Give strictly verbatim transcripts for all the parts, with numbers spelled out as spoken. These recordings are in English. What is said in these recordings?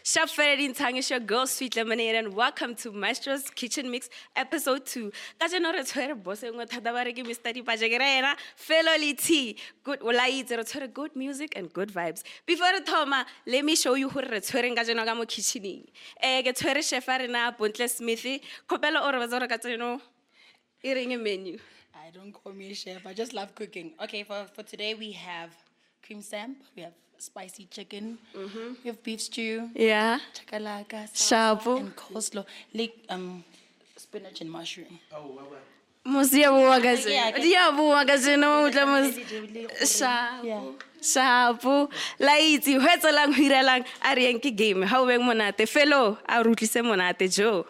Chef Ferdinand Tang is your girl, Sweet Lemonade, and welcome to Maestro's Kitchen Mix, episode two. Kajeno re tshwere boss engwe thata ba re ke Mister Dipaje ke rena, fellow T. Good olaitse re tshwere good music and good vibes. Before re thoma, let me show you who re tshwereng kajeno ka mo kitchening. Eh ke tshwere chef a rena Bontle Smithy. Khopela o re batsa re ka tseno e reng menu. I don't call me a chef. I just love cooking. Okay, for, for today we have cream samp, we have spicy chicken, mm-hmm. we have beef stew, yeah, chakalaka, shabu, and coleslaw, like um, spinach and mushroom. Oh, wow, wow. Musia bua kajeno. Dia bua kajeno utla mus. Shabu. Shabu. Laitsi ho etsalang ho irelang a re eng ke game. Ha o beng monate fellow a rutlise monate jo.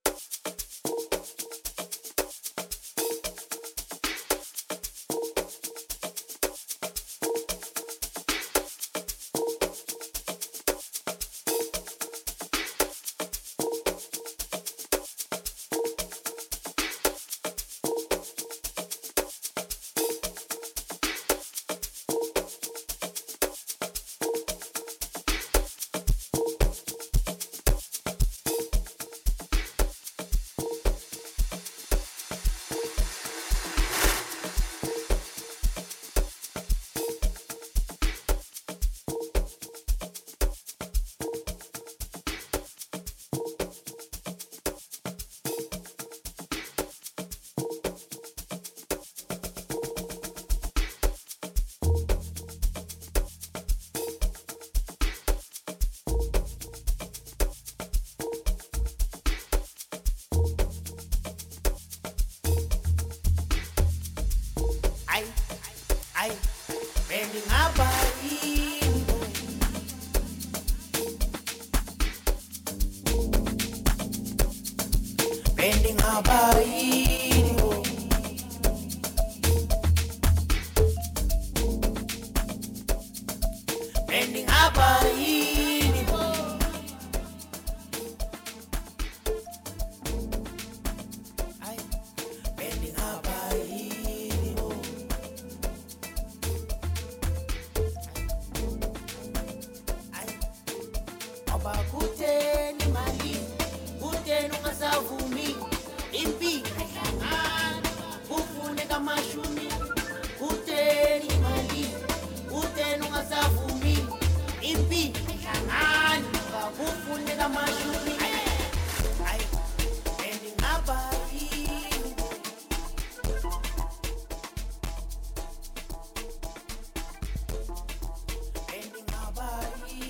Bending abadi, bending abadi, bending abadi. Kuteni mali, kuteni ungasavumi, impi, ufune kama shumi. Kuteni mali, kuteni ungasavumi, impi, ufune kama shumi. Bending abadi, bending abadi.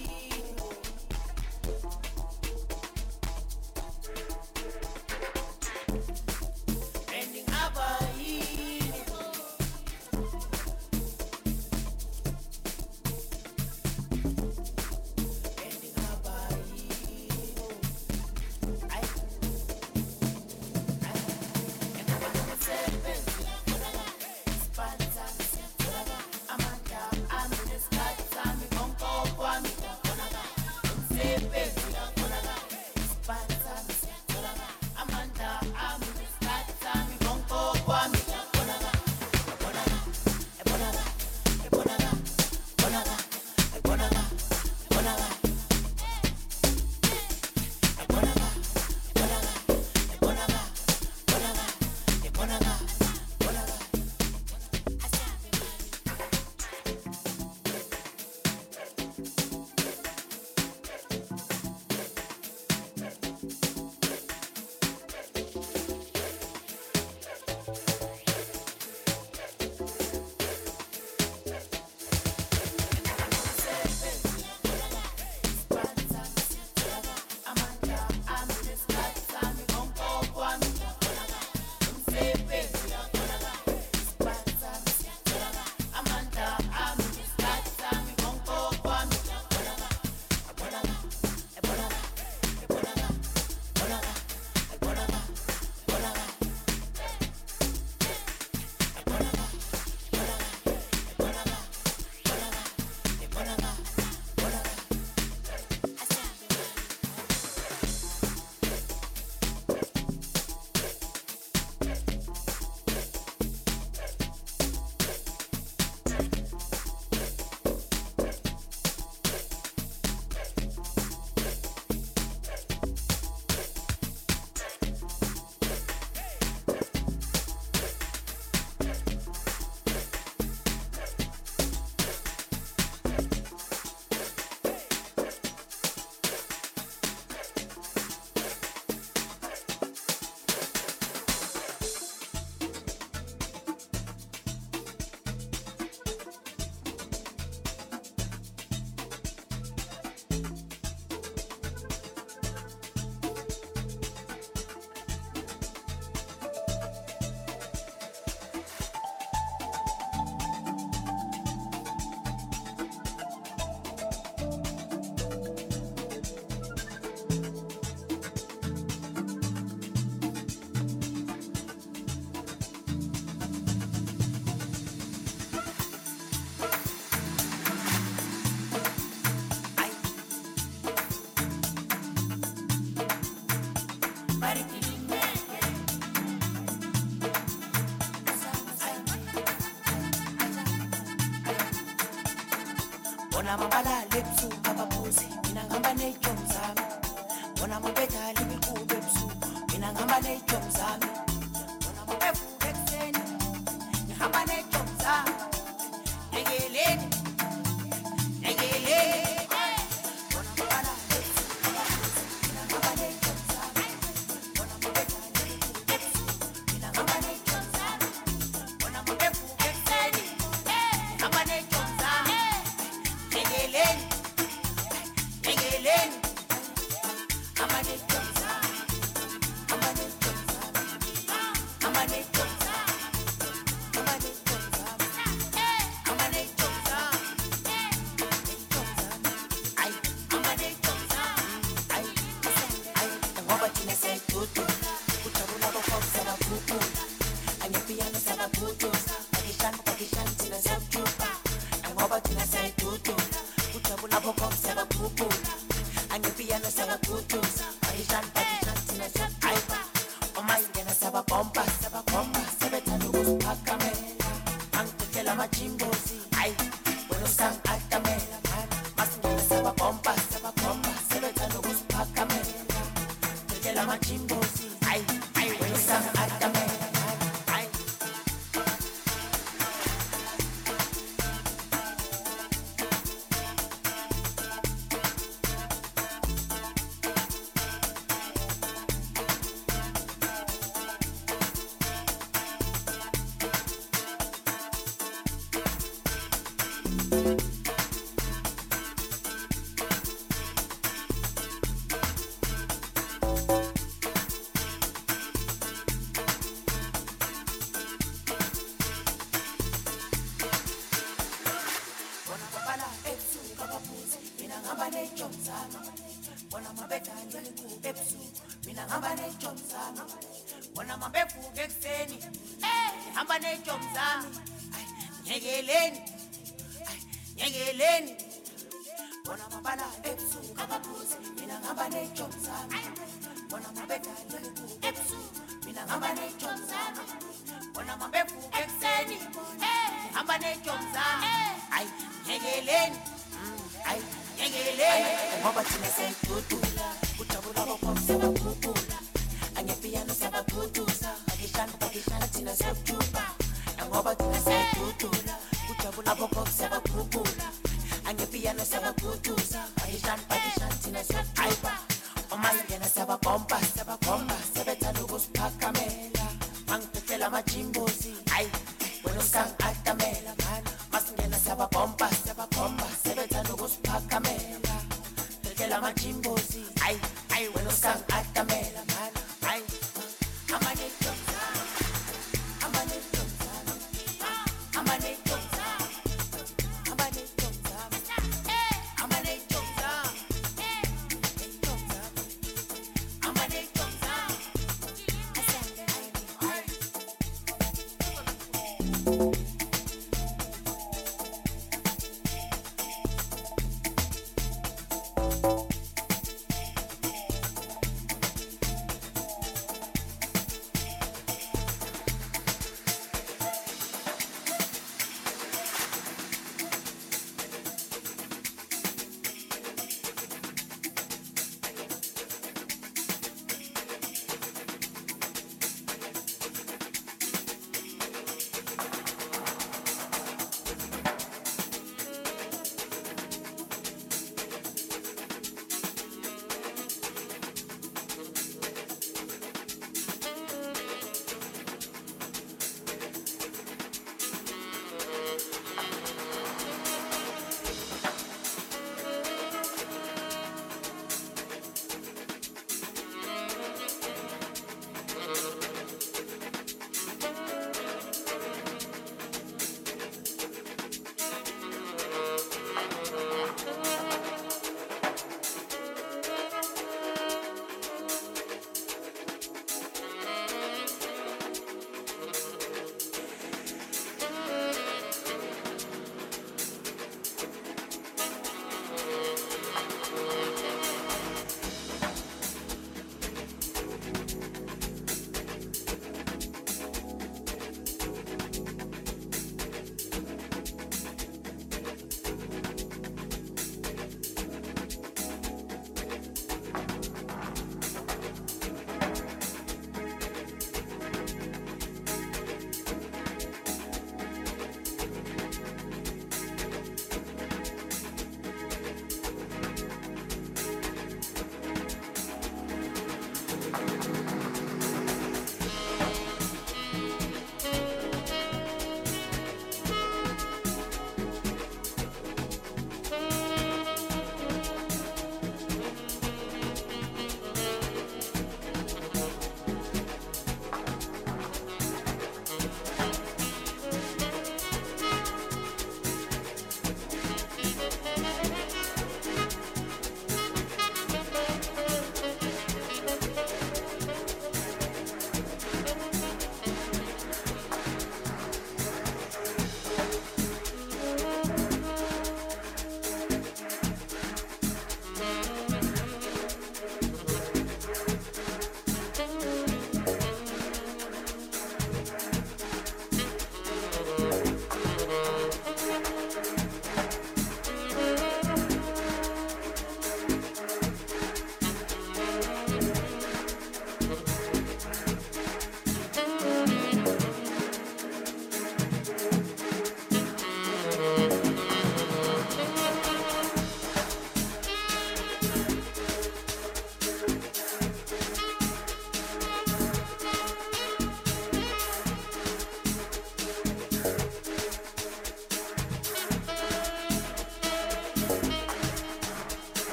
bona mabala lepsu ababuzi mina ngihamba ney'ntombi zami bona mabeda lemikube ebusuku mina ngihamba ney'ntombi zami bona mabevuka ekuseni ngihamba ney'ntombi zami ekeleni ekeleni bona mabala lepsu ababuzi mina ngihamba ney'ntombi zami bona mabeda lemikube ebusuku mina ngihamba ney'ntombi zami bona mabevuka ekuseni ngihamba ney'ntombi zami ekeleni ekeleni amaney'ntombi zami amaney'ntombi zami amaney'ntombi zami amaney'ntombi zami amaney'ntombi zami ney'ntombi zami ayi amaney'ntombi zami ayi ayi ngoba thina siyayidudula kujabula bokhokho sabakhuphula angepiyano sabakhutuza pakishani pakishani thina siyakujuba ngoba thina siyayidudula kujabula bokhokho sabakhuphula angepiyano sabakhutuza pakishani pakishani thina siyakujuba uma ingena sababomba sababomba sebethanda ukusiphakamela angidekela amajimbozi ayi wena usangi-atamela masingena sababomba sababomba sebethanda ukusiphakamela dekela amajimbozi ayi ayi wena usangi-atamela ayi bona babala ebusuku ababuzi mina ngihamba ney'ntombi zami bona mabeda lemikube ebusuku mina ngihamba ney'ntombi zami bona mabevuka ekuseni ngihamba ney'ntombi zami ayi nyekeleni ayi nyekeleni bona babala ebusuku ababuzi mina ngihamba ney'ntombi zami bona mabeda lemikube ebusuku mina ngihamba ney'ntombi zami bona mabevuka ekuseni ngihamba ney'ntombi zami ayi nyekeleni ayi nyekeleni ngoba thina siyayidudula kujabula bokhokho sabakhuphula angepiyano sabakhutuza pakishani pakishani thina siyakujuba ngoba thina siyayidudula kujabula bokhokho sabakhuphula angepiyano sabakhutuza pakishani pakishani thina siyakujuba uma ingena sababomba sababomba sebethanda ukusiphakamela angidekela amajimbozi ayi wena usangi-atamela masingena sababomba sababomba sebethanda ukusiphakamela dekela amajimbozi ayi ayi wena usangi-atamela ayi amaney'ntombi zami amaney'ntombi zami amaney'ntombi zami amaney'ntombi zami amaney'ntombi zami ney'ntombi zami amaney'ntombi zami ayi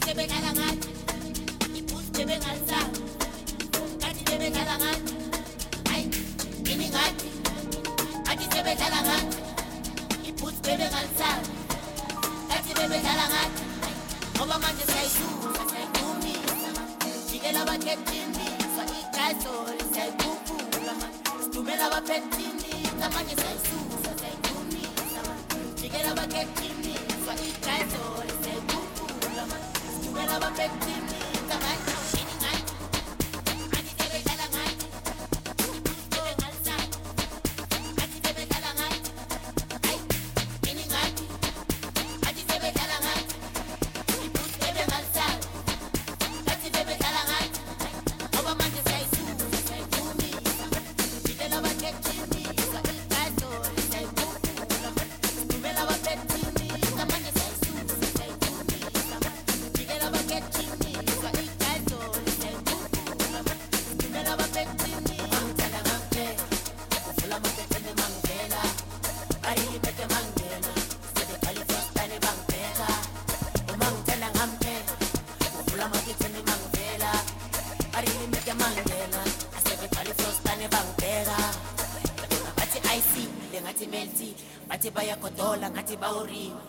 sebedala ngathi iphuthu bebengalisa ngathi sebedala ngathi hayi ini ngathi athi sebedala ngathi iphuthu bebengalisa ngathi sebedala ngathi ngoba manje siyayisusa siyayidumisa jikela abakhethini swa igazo siyayikhuphula sidumela abaphethini manje siyayisusa siyayidumisa jikela abakhethini swa igazo siyayikhuphula sidumela abaphethini manje ini ngathi athi sebedala ngathi iphuthu bebengalisa athi sebedala ngathi hayi ini ngathi athi sebedala ngathi iphuthu bebengalisa ngathi sebedala ngathi ngoba manje siyayisusa siyayidumisa jikela abakhethini swa igazo siyayikhuphula sidumela abaphethini manje siyayisusa siyayidumisa jikela abakhethini swa igazo siyayikhuphula sidumela abaphethini mangithanda ngampela uvula amaphethini mangivela ayibeke mangena sebeqala ifrostane bangibheka uma ngithanda ngampela uvula amaphethini mangivela ayibeke mangena sebeqala ifrostane bangibheka bathi I see lengathi melty bathi bayagodola ngathi bawuriwe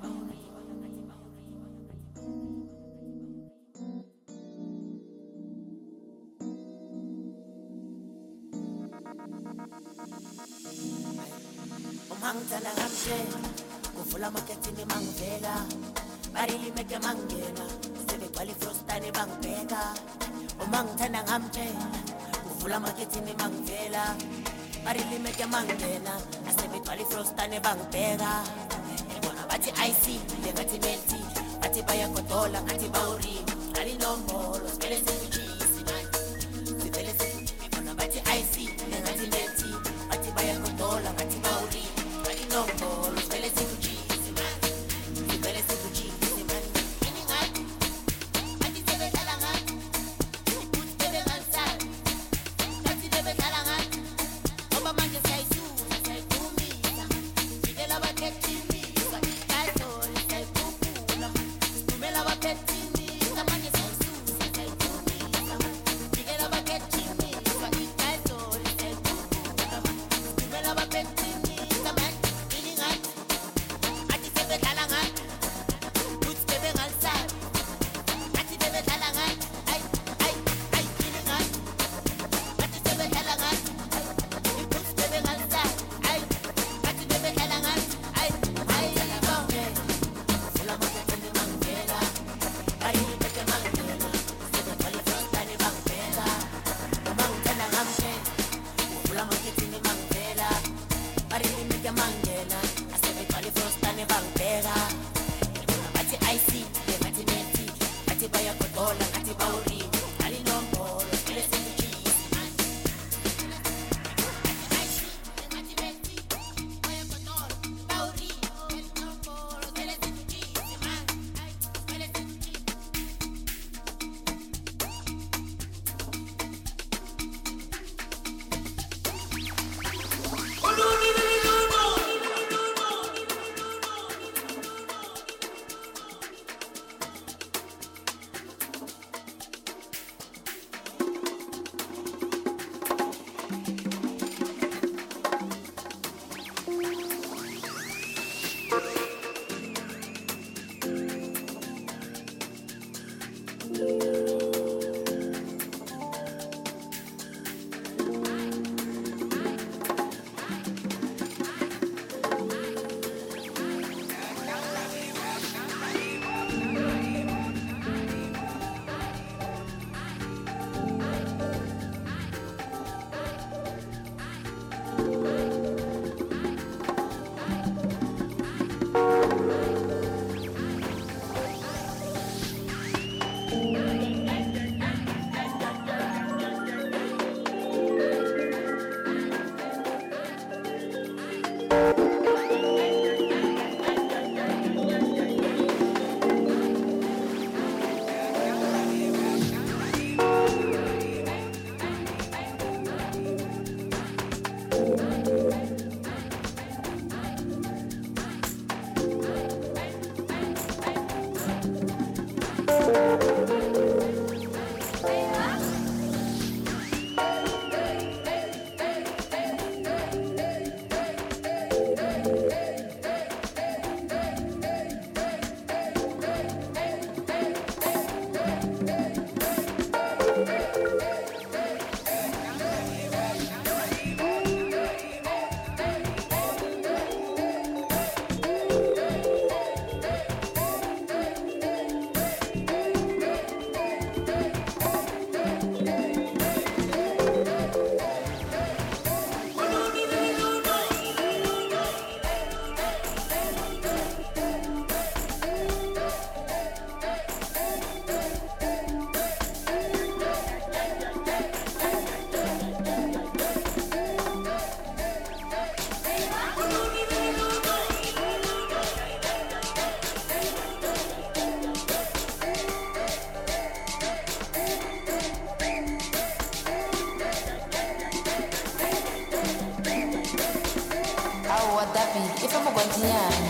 umangithanda ngamtshela kuvula amakhethini mangivela barilimeke mangena sebegcwala ifrostane bangibheka umangithanda ngamtshela kuvula amakhethini mangivela barilimeke mangena asebegcwala ifrostane bangibheka yabona bathi I see lengathi melty bathi bayagodola ngathi bawuriwe alinombolo sivele sesijisi manje sivele sesijisi bona bathi I see lengathi melty bathi bayagodola ngathi bawuriwe alinombolo sivele sesijisi manje sivele sesijisi manje ini ngathi athi sebedala ngathi iphuthu bebengalisa ngathi sebedala ngathi ngoba manje siyayisusa siyayidumisa jikela abakhethini swa igazo siyayikhuphula sidumela abaphethini manje siyayisusa siyayidumisa jikela abakhethini swa igazo siyayikhuphula sidumela abaphethini manje ini ngathi athi sebedala ngathi iphuthu bebengalisa ngathi sebedala ngathi ayi ayi ayi ini ngathi athi sebedala ngathi iphuthu bebengalisa ayi ngathi sebedala ngathi ayi ayi bonke uvula amaphethini mangivela ayibeke mangena sebegcwala ifrostane bangibheka uma ngithanda ngamtshela uvula amaphethini mangivela barilimeke mangena asebegcwala ifrostane bangibheka yabona bathi I see lengathi melty bathi bayagodola ngathi bawuriwe alinombolo sivele sesijisi manje I see lengathi melty bayagodola bawuriwe alinombolo sivele sesijisi manje sivele sesijisi Thank you. sa mogontshinyana.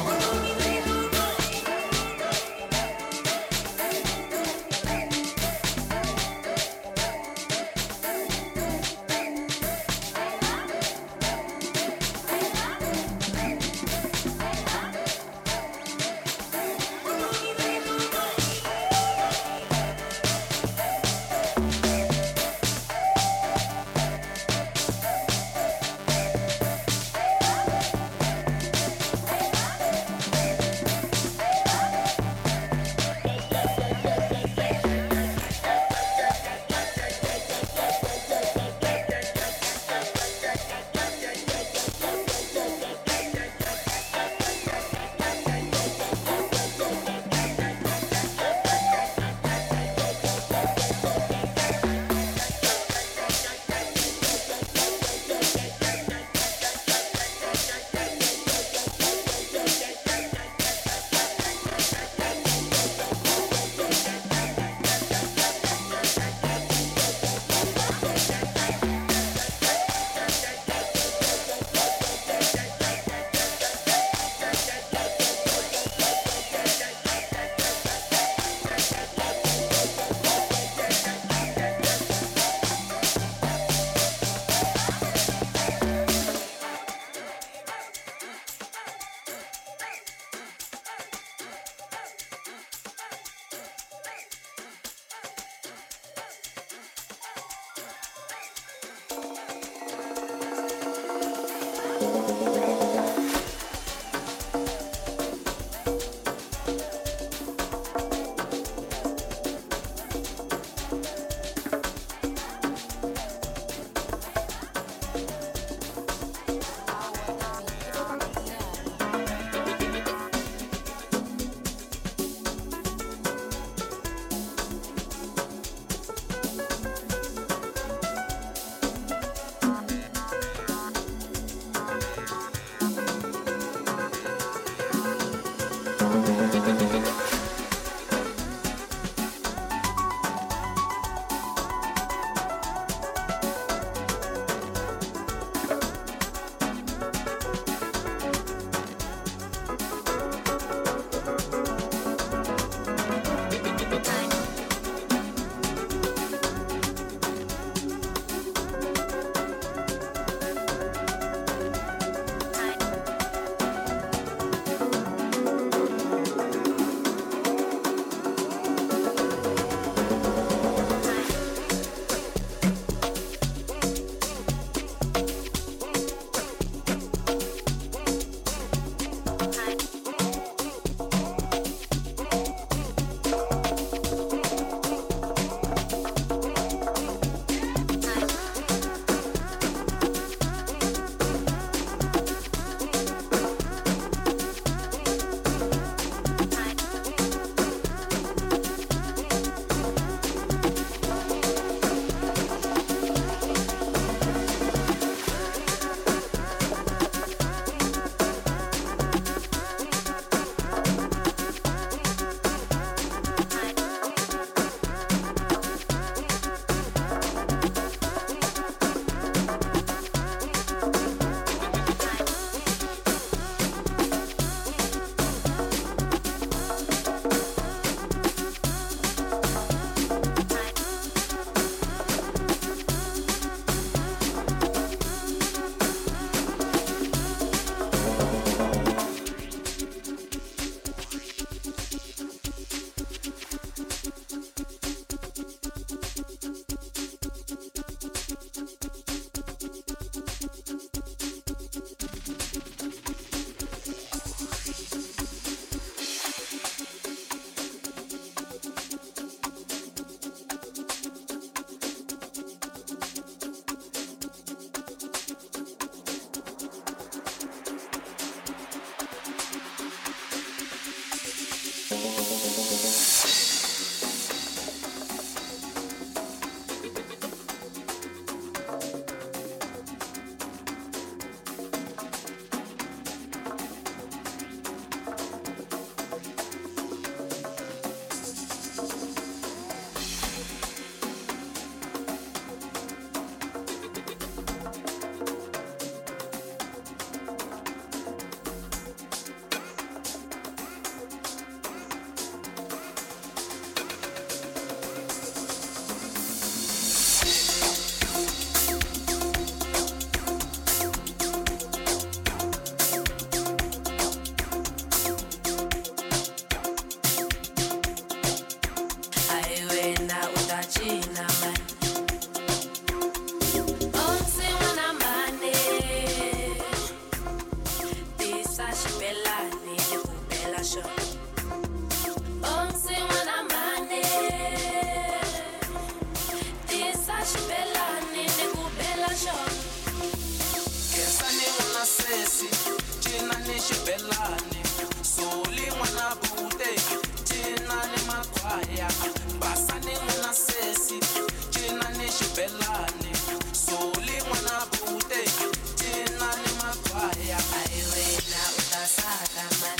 makhwaya basane ngwana sesi tjena ne shibelane soli ngwana bute tjena le makhwaya Ai wena utasaka man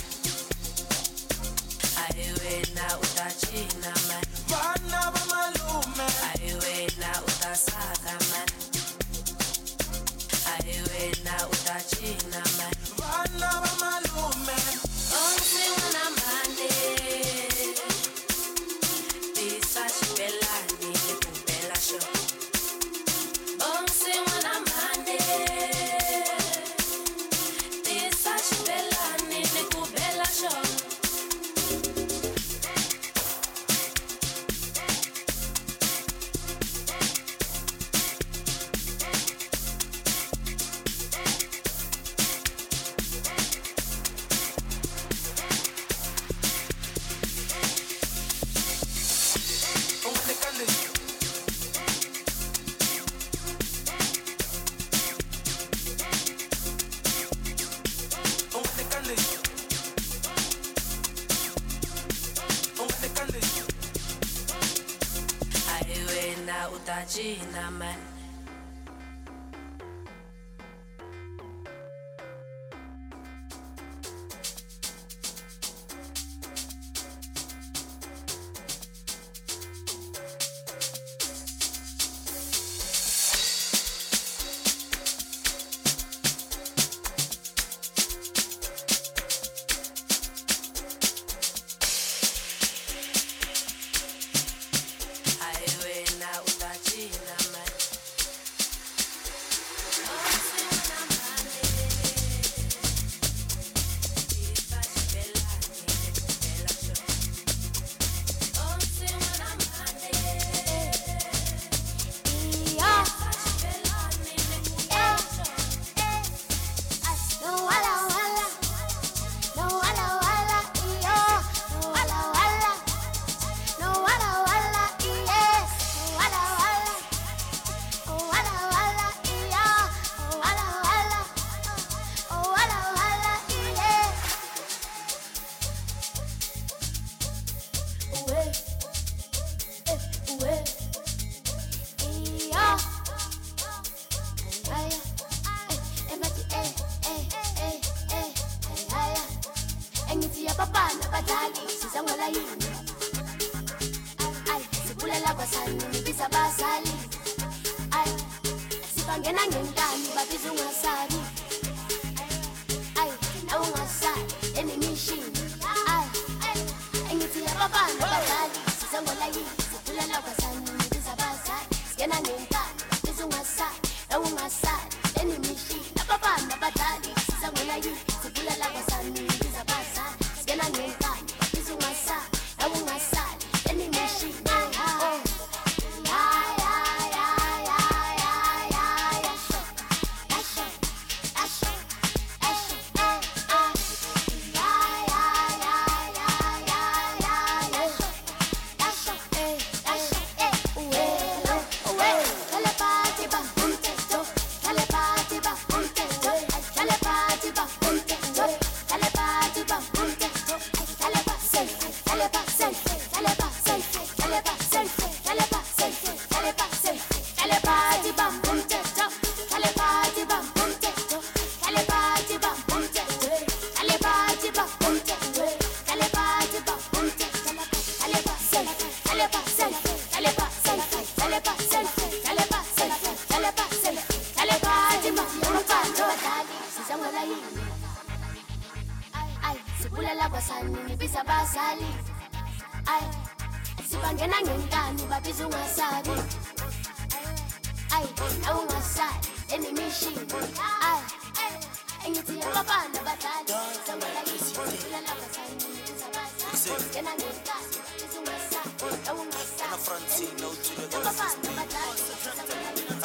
Ai wena utachina man bana ba malume Ai wena utasaka man Ai wena utachina man bana ba malume Onsiwana mande Tisa shibelani Nekubela show Onsiwana mande Tisa shibelani Nekubela show Ai wena utachina man Ai wena utachina man Onsiwana mande Tisa shibelani Nekubela show Onsiwana mande Tisa shibelani Nekubela show No wala wala, no wala wala, iyo. No wala wala, no wala wala, yes. No wala wala, oh wala wala, iya. Oh wala wala, oh wala wala, yeah. Uwe, eh, uwe, iyo. Aya, eh, emati, eh, eh, eh, eh, eh, aya. Engithi yabafana badlali sizangwela yini ay sibulela kwasani nibiza abazali ay sibangena ngenkani babiza ungasabi ay nawe ungasabi enemishini ay engithi yabafana badlali sizangwela yini sibulela kwasani nibiza abazali singena ngenkani babiza ungasabi nawe ungasabi enemishini abafana badlali sizangwela yini sibulela kwasani nibiza abazali singena ngenkani babiza ungasabi nawe ungasabi enemishini sibulela kwasani nibiza abazali ay sibangena ngenkani babiza ungasabi ay nawe ungasabi enemishini ay engithi yabafana badlali sangwela yini sibulela kwasani nibiza abazali ngena ngenkani babiza ungasabi nawe ungasabi yabafana badlali sangwela yini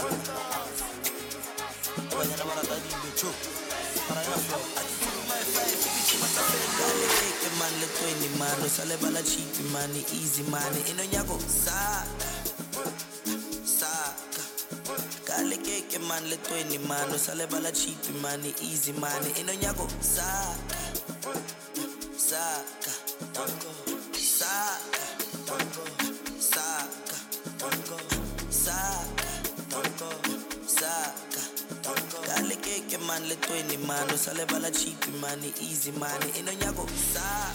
Banyana baratadi becho para ina flow Kale man le twenty man no sale bala cheap man easy man ino nyako saka saka Kale keke man le twenty man no sale bala cheap man easy man ino nyako saka saka saka le twenty mano sale bala cheap money easy money inonyago sa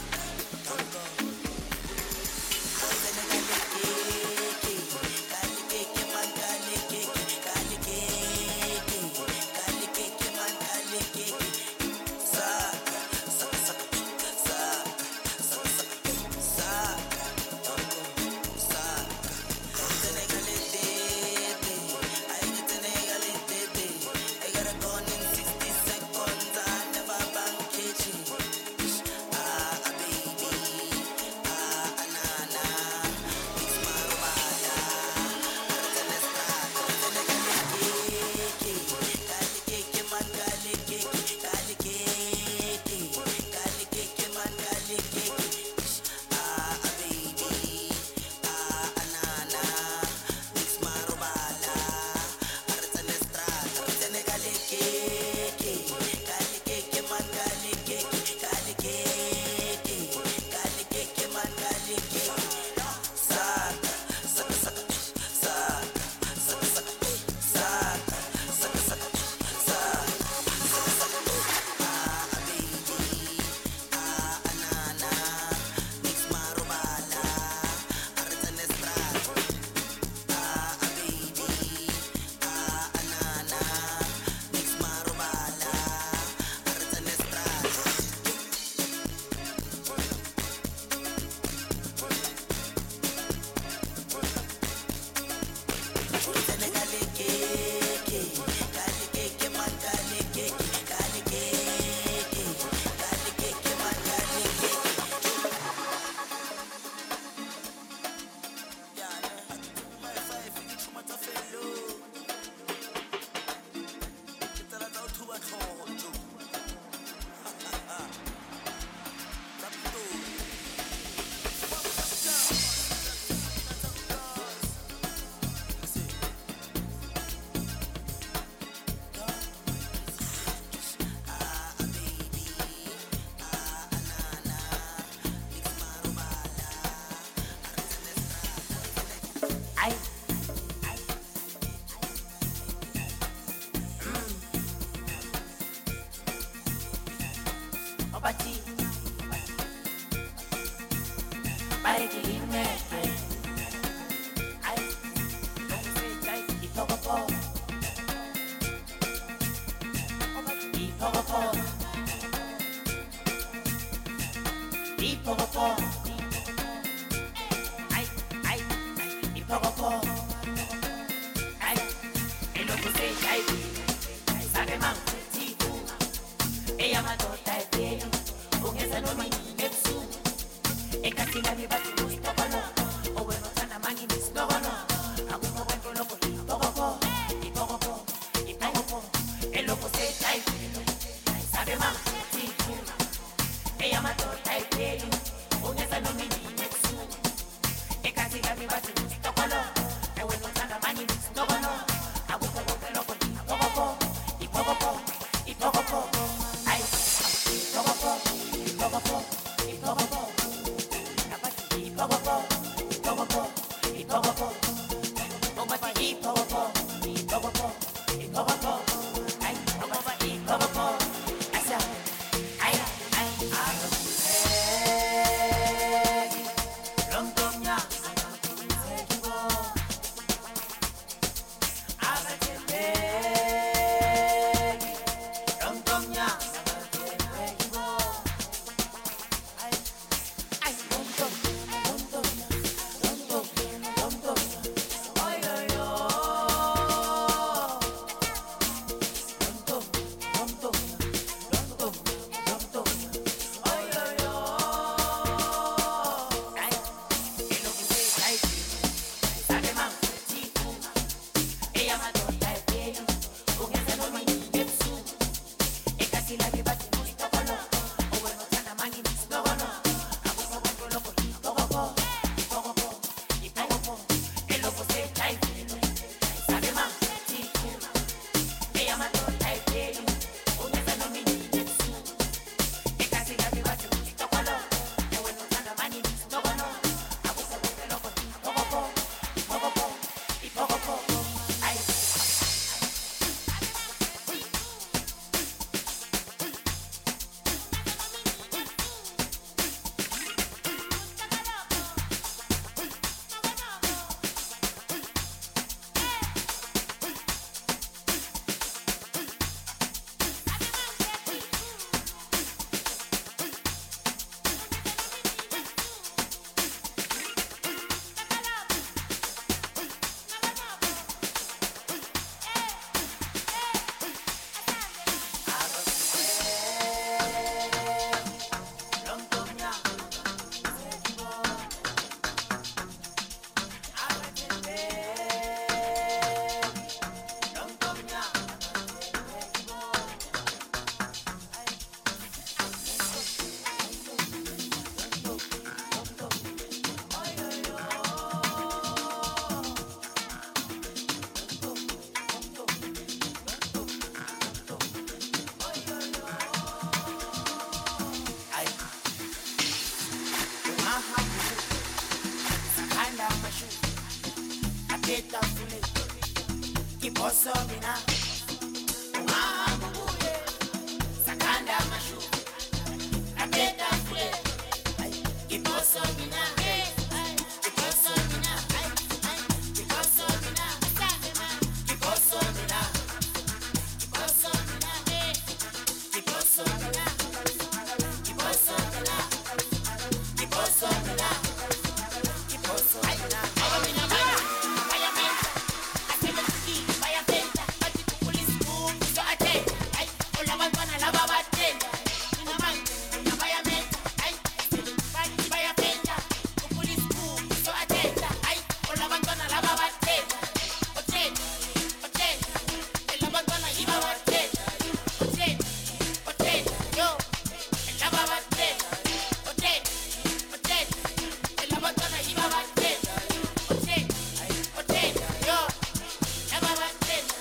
napeta fule kiposo mina umahamba ubuye sakanda mashu napeta fule kiposo mina kiposo mina kiposo mina kiposo mina kiposo mina kiposo mina kiposo mina kiposo mina kiposo mina aba mina bana vaya menta aseme tuki vaya penta bati kukulis boom so ate ay ola bantwana laba batenda mina manje na vaya menta ay bati vaya penta kukulis boom so ate ay ola bantwana laba batenda otenda otenda ela bantwana iba batenda otenda otenda yo laba batenda otenda otenda ela bantwana iba batenda otenda otenda yo laba batenda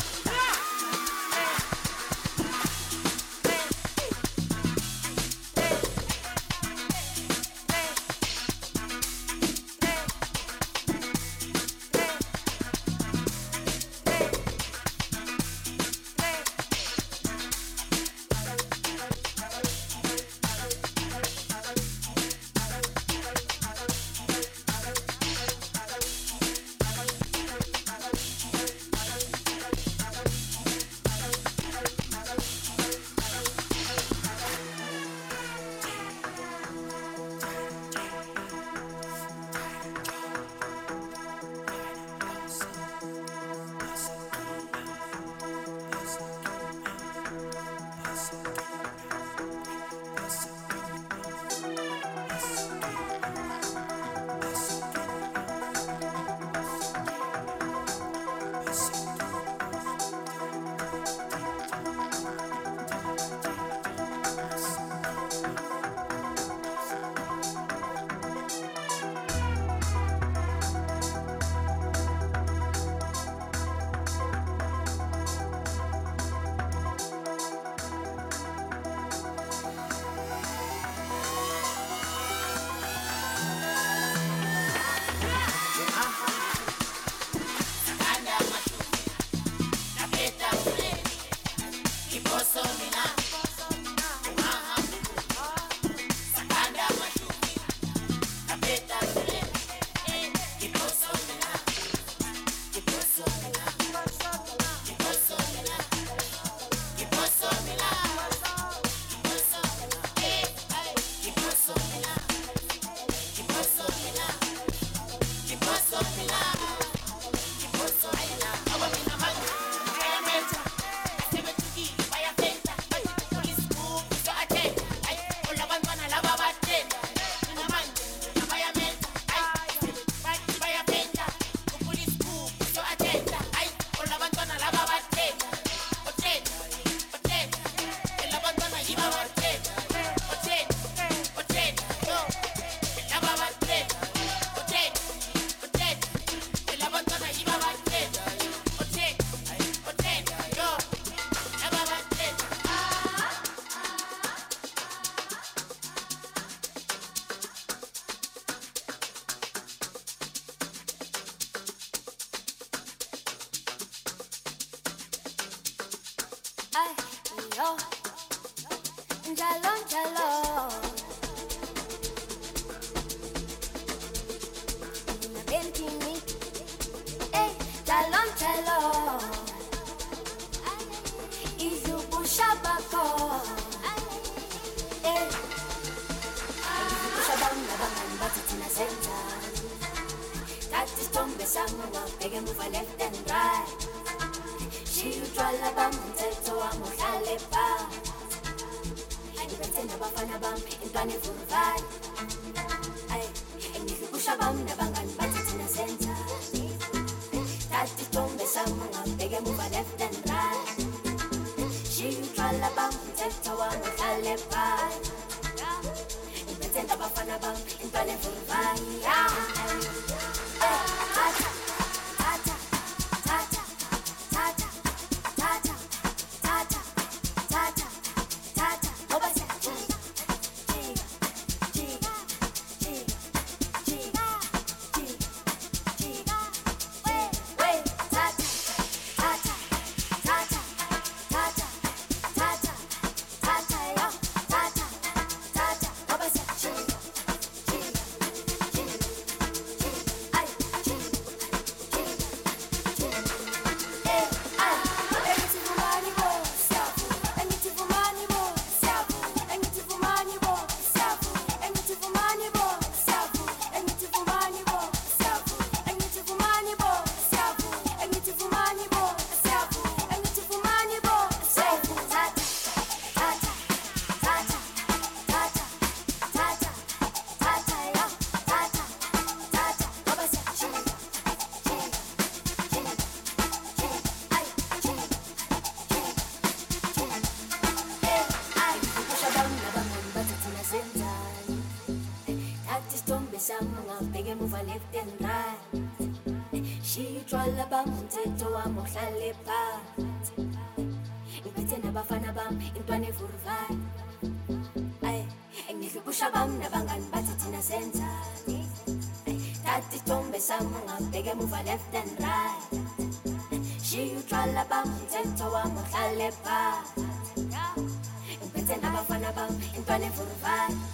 sakanda mashu napeta fule kiposo mina umahamba sakanda mashu napeta fule kiposo mina kiposo mina kiposo mina kiposo mina kiposo eh kiposo mina kiposo mina kiposo mina kiposo mina aba mina manje vaya menta aseme tuki vaya penta bati kukulis boom so ate ay ola bantwana laba batenda mina manje na vaya menta ay bati vaya penta kukulis boom so ate ay ola bantwana laba batenda otenda otenda ela bantwana iba batenda otenda otenda yo laba batenda otenda otenda ela bantwana iba batenda otenda otenda yo laba batenda Ay, yo, njalo, njalo. Mina bentini, eh, njalo, njalo. Izubushabako, eh, izubushabanga bangani bathi thina senza. Thathi isithombe sami wabheke emuva left and right. Shiya utshwala bami umthetho wami uhlale phansi. Ngibethe nabafana bami intwana evuruvali. Ayi, ngizubusha bami nabangani bathi thina senza. Thathi isithombe sami wabheke emuva left and right. Shiya utshwala bami umthetho wami uhlale phansi. Ngibethe nabafana bami intwana evuruvali. Tata, tata, tata, tata, tata, tata, tata, tata. Ngoba siyajika, jika, jika, jika, jika, jika, jika. and right. She utshwala bam umthetho wami uhlale phansi. Ngiphethe nabafana bam intwana evuruvani. Ay, ngihlukusha bam nabangani bathi thina senzani. Thathi thombe sami ungabheke emuva left and right. She utshwala bam umthetho wami uhlale phansi. Ngiphethe nabafana bam intwana evuruvani.